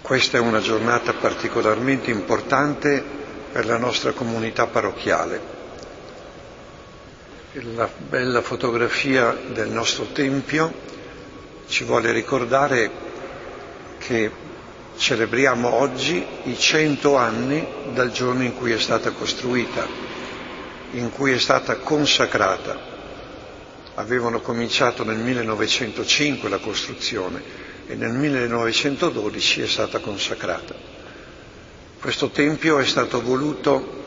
Questa è una giornata particolarmente importante per la nostra comunità parrocchiale. La bella fotografia del nostro Tempio ci vuole ricordare che celebriamo oggi i 100 anni dal giorno in cui è stata costruita, in cui è stata consacrata. Avevano cominciato nel 1905 la costruzione e nel 1912 è stata consacrata. Questo Tempio è stato voluto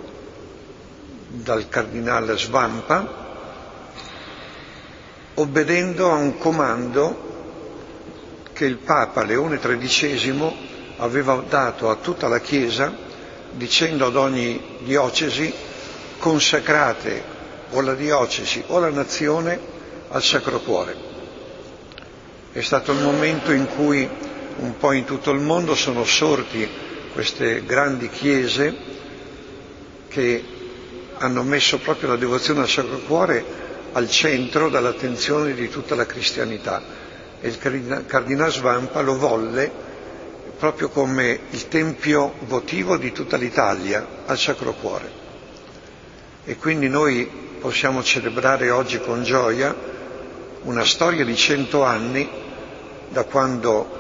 dal cardinale Svampa obbedendo a un comando che il Papa Leone XIII aveva dato a tutta la Chiesa, dicendo ad ogni diocesi: consacrate o la diocesi o la nazione al Sacro Cuore. È stato il momento in cui un po' in tutto il mondo sono sorti queste grandi chiese che hanno messo proprio la devozione al Sacro Cuore al centro dell'attenzione di tutta la cristianità, e il cardinale Svampa lo volle proprio come il tempio votivo di tutta l'Italia al Sacro Cuore. E quindi noi possiamo celebrare oggi con gioia una storia di 100 anni da quando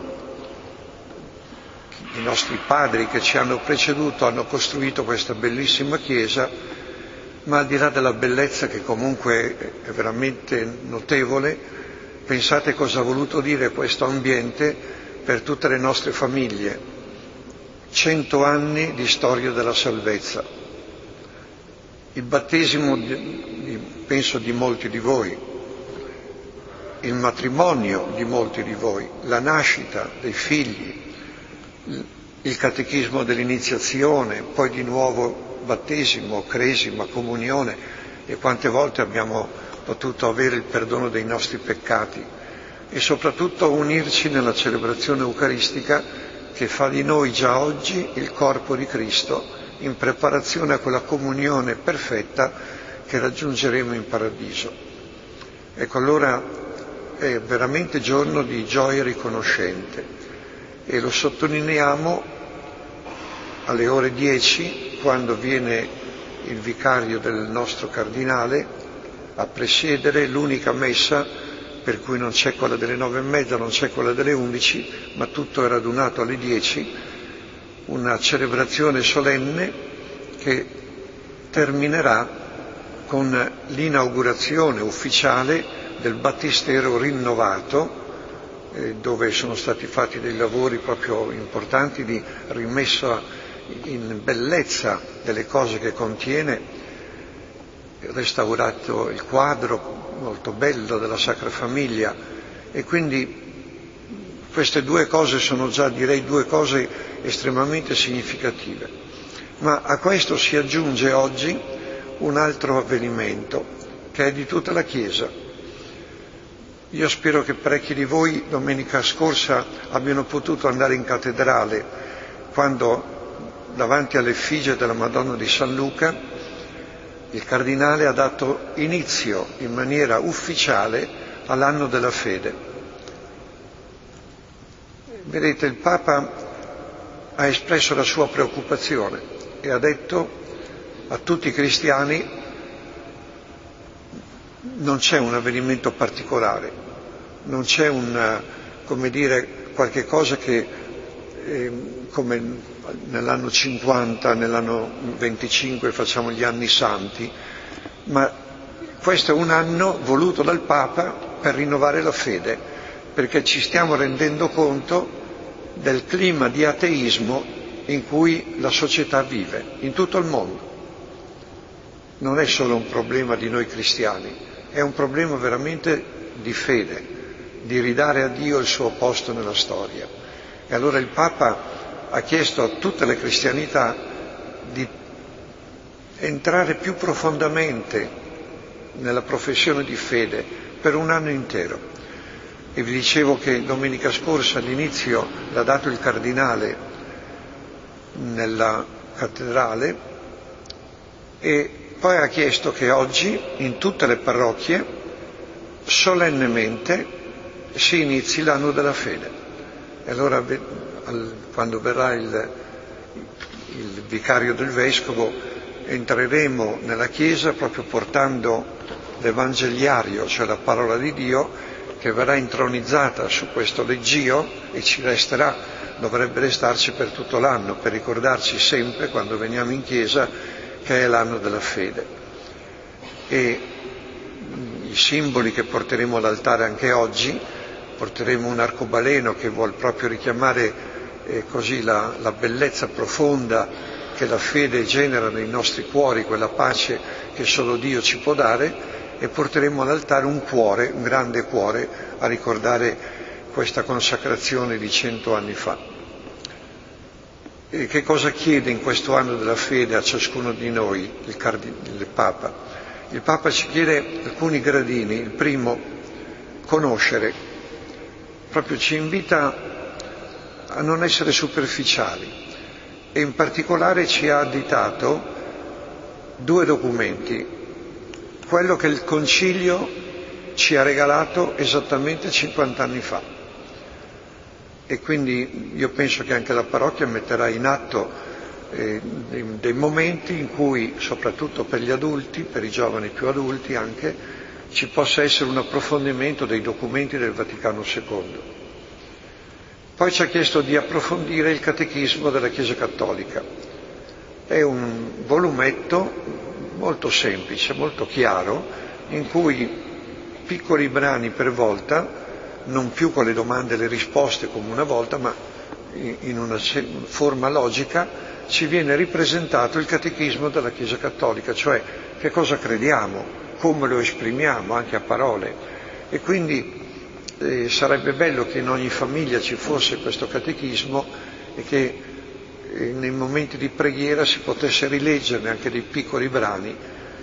i nostri padri che ci hanno preceduto hanno costruito questa bellissima chiesa, ma al di là della bellezza, che comunque è veramente notevole, pensate cosa ha voluto dire questo ambiente per tutte le nostre famiglie. 100 anni di storia della salvezza. Il battesimo, penso, di molti di voi, il matrimonio di molti di voi, la nascita dei figli, il catechismo dell'iniziazione, poi di nuovo battesimo, cresima, comunione, e quante volte abbiamo potuto avere il perdono dei nostri peccati, e soprattutto unirci nella celebrazione eucaristica che fa di noi già oggi il corpo di Cristo in preparazione a quella comunione perfetta che raggiungeremo in paradiso. Ecco, allora è veramente giorno di gioia riconoscente, e lo sottolineiamo alle ore 10, quando viene il vicario del nostro cardinale a presiedere l'unica messa, per cui non c'è quella delle 9:30, non c'è quella delle 11, ma tutto è radunato alle 10, una celebrazione solenne che terminerà con l'inaugurazione ufficiale del battistero rinnovato, dove sono stati fatti dei lavori proprio importanti di rimessa in bellezza delle cose che contiene, restaurato il quadro molto bello della Sacra Famiglia, e quindi queste due cose sono già, direi, due cose estremamente significative. Ma a questo si aggiunge oggi un altro avvenimento che è di tutta la Chiesa. Io spero che parecchi di voi domenica scorsa abbiano potuto andare in cattedrale, quando davanti all'effigie della Madonna di San Luca il cardinale ha dato inizio in maniera ufficiale all'anno della fede. Vedete, il Papa ha espresso la sua preoccupazione e ha detto a tutti i cristiani: non c'è un avvenimento particolare, non c'è qualche cosa che come nell'anno 50, nell'anno 25 facciamo gli anni santi, ma questo è un anno voluto dal Papa per rinnovare la fede, perché ci stiamo rendendo conto del clima di ateismo in cui la società vive in tutto il mondo. Non è solo un problema di noi cristiani, è un problema veramente di fede, di ridare a Dio il suo posto nella storia. E allora il Papa ha chiesto a tutte le cristianità di entrare più profondamente nella professione di fede per un anno intero. E vi dicevo che domenica scorsa all'inizio l'ha dato il cardinale nella cattedrale, e poi ha chiesto che oggi in tutte le parrocchie solennemente si inizi l'anno della fede. E allora quando verrà il vicario del vescovo, entreremo nella chiesa proprio portando l'Evangeliario, cioè la parola di Dio, che verrà intronizzata su questo leggio e ci resterà, dovrebbe restarci per tutto l'anno, per ricordarci sempre, quando veniamo in chiesa, che è l'anno della fede. E i simboli che porteremo all'altare anche oggi, porteremo un arcobaleno che vuol proprio richiamare così la bellezza profonda che la fede genera nei nostri cuori, quella pace che solo Dio ci può dare, e porteremo all'altare un cuore, un grande cuore, a ricordare questa consacrazione di 100 anni fa. E che cosa chiede in questo anno della fede a ciascuno di noi il Papa? Il Papa ci chiede alcuni gradini. Il primo, conoscere. Proprio ci invita a non essere superficiali e in particolare ci ha additato 2 documenti. Quello che il Concilio ci ha regalato esattamente 50 anni fa. E quindi io penso che anche la parrocchia metterà in atto dei momenti in cui, soprattutto per gli adulti, per i giovani più adulti anche, ci possa essere un approfondimento dei documenti del Vaticano II. Poi ci ha chiesto di approfondire il Catechismo della Chiesa Cattolica. È un volumetto molto semplice, molto chiaro, in cui piccoli brani per volta, non più con le domande e le risposte come una volta, ma in una forma logica, ci viene ripresentato il Catechismo della Chiesa Cattolica, cioè che cosa crediamo, come lo esprimiamo anche a parole. E quindi sarebbe bello che in ogni famiglia ci fosse questo catechismo e che nei momenti di preghiera si potesse rileggerne anche dei piccoli brani,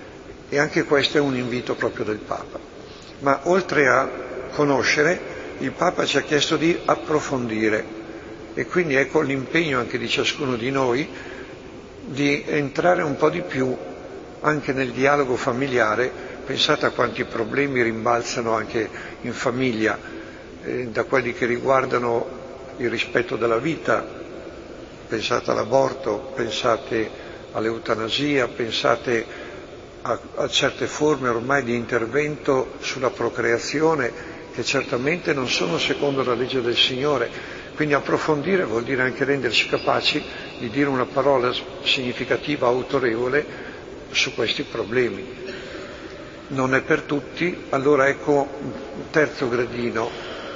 e anche questo è un invito proprio del Papa. Ma oltre a conoscere, il Papa ci ha chiesto di approfondire, e quindi ecco l'impegno anche di ciascuno di noi di entrare un po' di più anche nel dialogo familiare. Pensate a quanti problemi rimbalzano anche in famiglia, da quelli che riguardano il rispetto della vita, pensate all'aborto, pensate all'eutanasia, pensate a certe forme ormai di intervento sulla procreazione che certamente non sono secondo la legge del Signore. Quindi approfondire vuol dire anche renderci capaci di dire una parola significativa, autorevole su questi problemi. Non è per tutti, allora ecco un terzo gradino,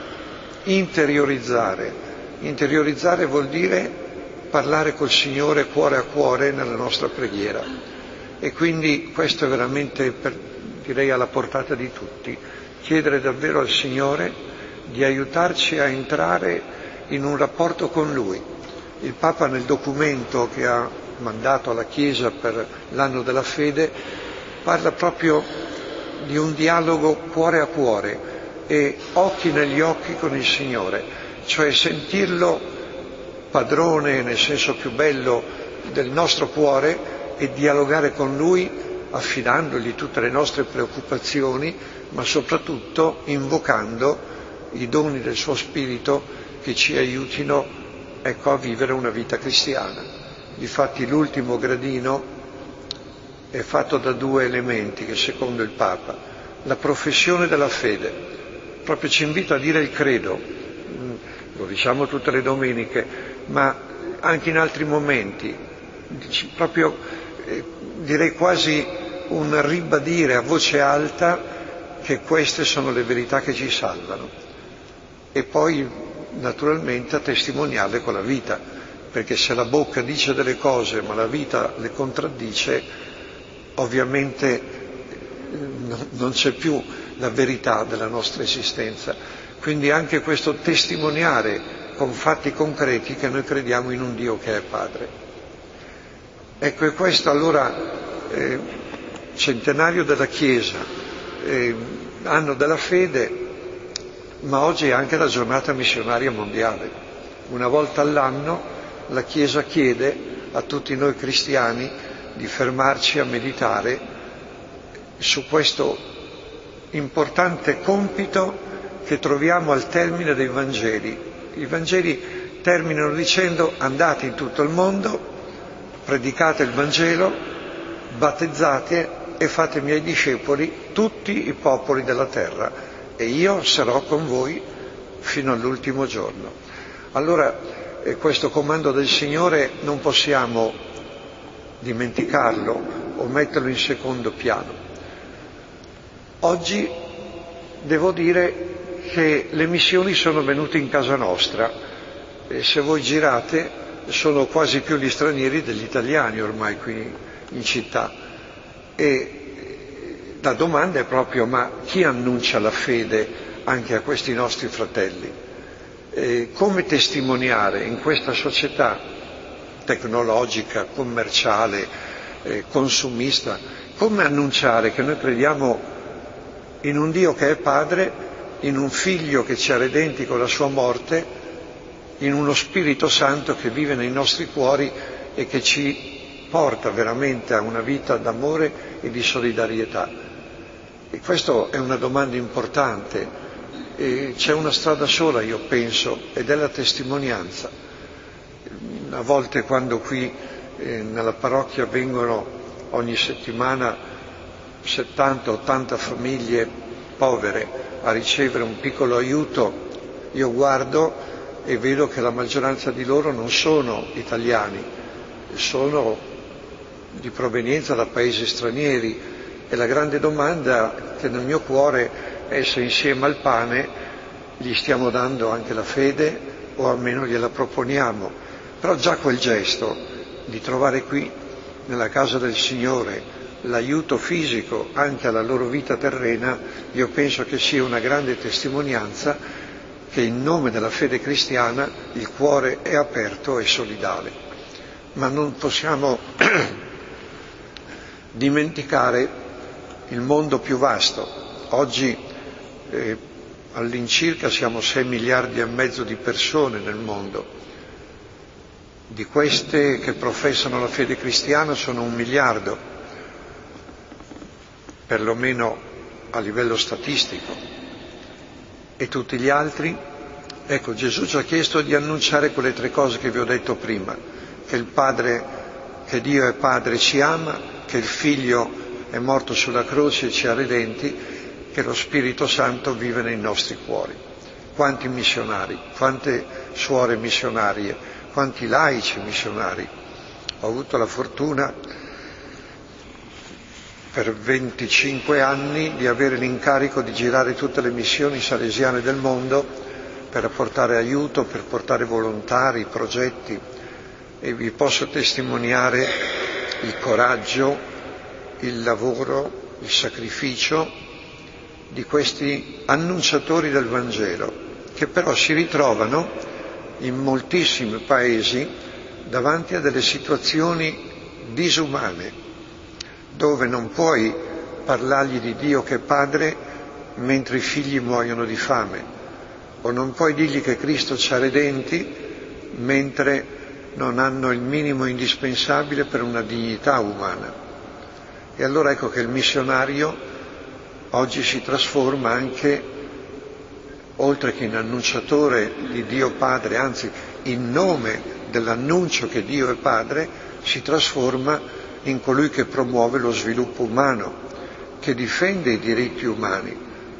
interiorizzare. Interiorizzare vuol dire parlare col Signore cuore a cuore nella nostra preghiera, e quindi questo è veramente, direi, alla portata di tutti, chiedere davvero al Signore di aiutarci a entrare in un rapporto con Lui. Il Papa nel documento che ha mandato alla Chiesa per l'anno della fede parla proprio di un dialogo cuore a cuore e occhi negli occhi con il Signore, cioè sentirlo padrone nel senso più bello del nostro cuore e dialogare con Lui affidandogli tutte le nostre preoccupazioni, ma soprattutto invocando i doni del suo Spirito che ci aiutino, ecco, a vivere una vita cristiana. Difatti l'ultimo gradino è fatto da 2 elementi che secondo il Papa, la professione della fede, proprio ci invita a dire il credo, lo diciamo tutte le domeniche, ma anche in altri momenti, proprio direi quasi un ribadire a voce alta che queste sono le verità che ci salvano, e poi naturalmente a testimoniarle con la vita, perché se la bocca dice delle cose ma la vita le contraddice, ovviamente non c'è più la verità della nostra esistenza. Quindi anche questo testimoniare con fatti concreti che noi crediamo in un Dio che è Padre. Ecco, e questo allora, centenario della Chiesa, anno della fede, ma oggi è anche la giornata missionaria mondiale. Una volta all'anno la Chiesa chiede a tutti noi cristiani di fermarci a meditare su questo importante compito che troviamo al termine dei Vangeli. I Vangeli terminano dicendo: andate in tutto il mondo, predicate il Vangelo, battezzate e fate miei discepoli tutti i popoli della terra, e io sarò con voi fino all'ultimo giorno. Allora questo comando del Signore non possiamo dimenticarlo o metterlo in secondo piano. Oggi devo dire che le missioni sono venute in casa nostra, e se voi girate sono quasi più gli stranieri degli italiani ormai qui in città, e la domanda è proprio: ma chi annuncia la fede anche a questi nostri fratelli? Come testimoniare in questa società tecnologica, commerciale, consumista, come annunciare che noi crediamo in un Dio che è Padre, in un Figlio che ci ha redenti con la sua morte, in uno Spirito Santo che vive nei nostri cuori e che ci porta veramente a una vita d'amore e di solidarietà? E questa è una domanda importante. E c'è una strada sola, io penso, ed è la testimonianza. A volte quando qui nella parrocchia vengono ogni settimana 70-80 famiglie povere a ricevere un piccolo aiuto, io guardo e vedo che la maggioranza di loro non sono italiani, sono di provenienza da paesi stranieri, e la grande domanda che nel mio cuore è se insieme al pane gli stiamo dando anche la fede, o almeno gliela proponiamo. Però già quel gesto di trovare qui nella casa del Signore l'aiuto fisico anche alla loro vita terrena, io penso che sia una grande testimonianza che in nome della fede cristiana il cuore è aperto e solidale. Ma non possiamo dimenticare il mondo più vasto. Oggi all'incirca siamo 6 miliardi e mezzo di persone nel mondo. Di queste che professano la fede cristiana sono 1 miliardo, perlomeno a livello statistico. E tutti gli altri? Ecco, Gesù ci ha chiesto di annunciare quelle 3 cose che vi ho detto prima: che il Padre, che Dio è Padre, ci ama, che il Figlio è morto sulla croce e ci ha redenti, che lo Spirito Santo vive nei nostri cuori. Quanti missionari, quante suore missionarie, quanti laici missionari. Ho avuto la fortuna per 25 anni di avere l'incarico di girare tutte le missioni salesiane del mondo per portare aiuto, per portare volontari, progetti, e vi posso testimoniare il coraggio, il lavoro, il sacrificio di questi annunciatori del Vangelo, che però si ritrovano in moltissimi paesi davanti a delle situazioni disumane, dove non puoi parlargli di Dio che è Padre mentre i figli muoiono di fame, o non puoi dirgli che Cristo ci ha redenti mentre non hanno il minimo indispensabile per una dignità umana. E allora ecco che il missionario oggi si trasforma anche, oltre che in annunciatore di Dio Padre, anzi in nome dell'annuncio che Dio è Padre, si trasforma in colui che promuove lo sviluppo umano, che difende i diritti umani.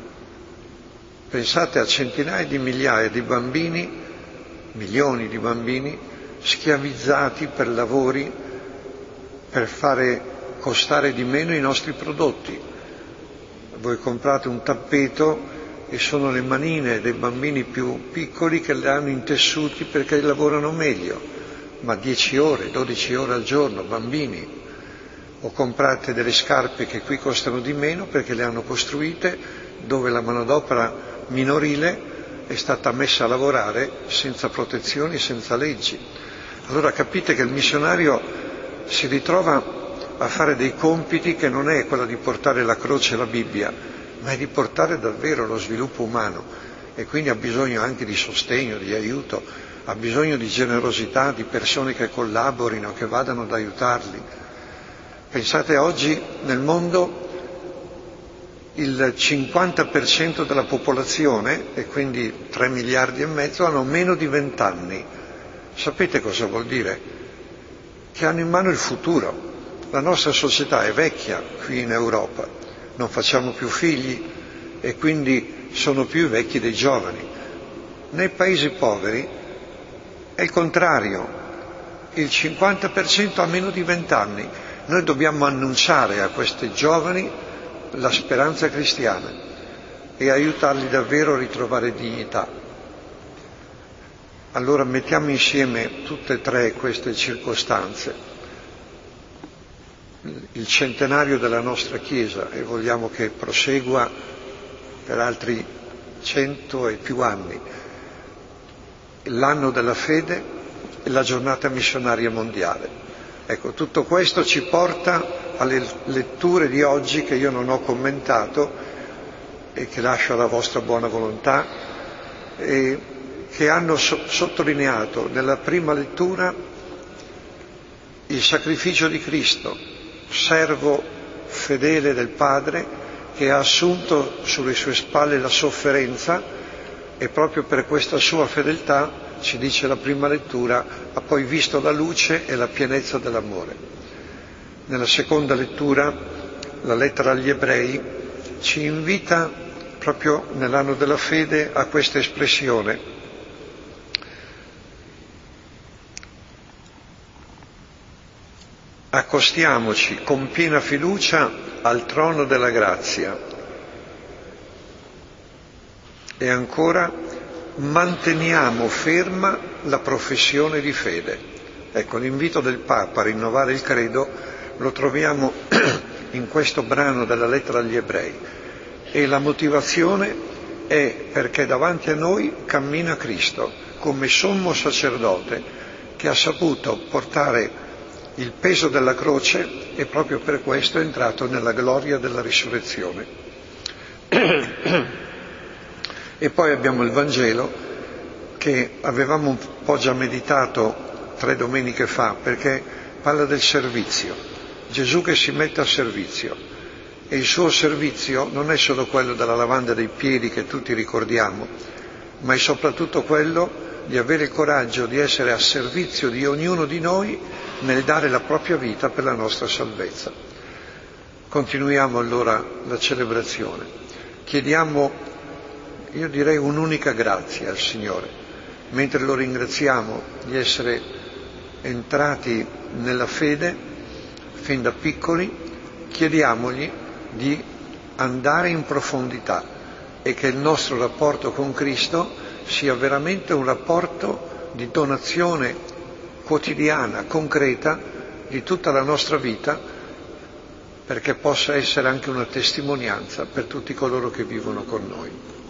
Pensate a centinaia di migliaia di bambini, milioni di bambini, schiavizzati per lavori per fare costare di meno i nostri prodotti. Voi comprate un tappeto e sono le manine dei bambini più piccoli che le hanno intessuti perché lavorano meglio, ma 10 ore, 12 ore al giorno, bambini. O comprate delle scarpe che qui costano di meno perché le hanno costruite dove la manodopera minorile è stata messa a lavorare senza protezioni, senza leggi. Allora capite che il missionario si ritrova a fare dei compiti che non è quello di portare la croce e la Bibbia, ma è di portare davvero lo sviluppo umano, e quindi ha bisogno anche di sostegno, di aiuto, ha bisogno di generosità, di persone che collaborino, che vadano ad aiutarli. Pensate, oggi nel mondo il 50% della popolazione, e quindi 3 miliardi e mezzo, hanno meno di 20 anni. Sapete cosa vuol dire? Che hanno in mano il futuro. La nostra società è vecchia qui in Europa, non facciamo più figli e quindi sono più i vecchi dei giovani. Nei paesi poveri è il contrario, il 50% ha meno di 20 anni. Noi dobbiamo annunciare a questi giovani la speranza cristiana e aiutarli davvero a ritrovare dignità. Allora mettiamo insieme tutte e tre queste circostanze. Il centenario della nostra Chiesa, e vogliamo che prosegua per altri 100 e più anni, l'anno della fede e la giornata missionaria mondiale. Ecco, tutto questo ci porta alle letture di oggi che io non ho commentato e che lascio alla vostra buona volontà, e che hanno sottolineato nella prima lettura il sacrificio di Cristo, servo fedele del Padre, che ha assunto sulle sue spalle la sofferenza e proprio per questa sua fedeltà, ci dice la prima lettura, ha poi visto la luce e la pienezza dell'amore. Nella seconda lettura, la lettera agli Ebrei ci invita proprio nell'anno della fede a questa espressione: accostiamoci con piena fiducia al trono della grazia. E ancora, manteniamo ferma la professione di fede. Ecco, l'invito del Papa a rinnovare il credo lo troviamo in questo brano della lettera agli Ebrei, e la motivazione è perché davanti a noi cammina Cristo come sommo sacerdote che ha saputo portare il peso della croce e proprio per questo è entrato nella gloria della risurrezione. E poi abbiamo il Vangelo che avevamo un po' già meditato 3 domeniche fa, perché parla del servizio. Gesù che si mette a servizio, e il suo servizio non è solo quello della lavanda dei piedi che tutti ricordiamo, ma è soprattutto quello di avere il coraggio di essere a servizio di ognuno di noi nel dare la propria vita per la nostra salvezza. Continuiamo allora la celebrazione. Chiediamo, io direi, un'unica grazia al Signore, mentre lo ringraziamo di essere entrati nella fede fin da piccoli. Chiediamogli di andare in profondità e che il nostro rapporto con Cristo sia veramente un rapporto di donazione quotidiana, concreta, di tutta la nostra vita, perché possa essere anche una testimonianza per tutti coloro che vivono con noi.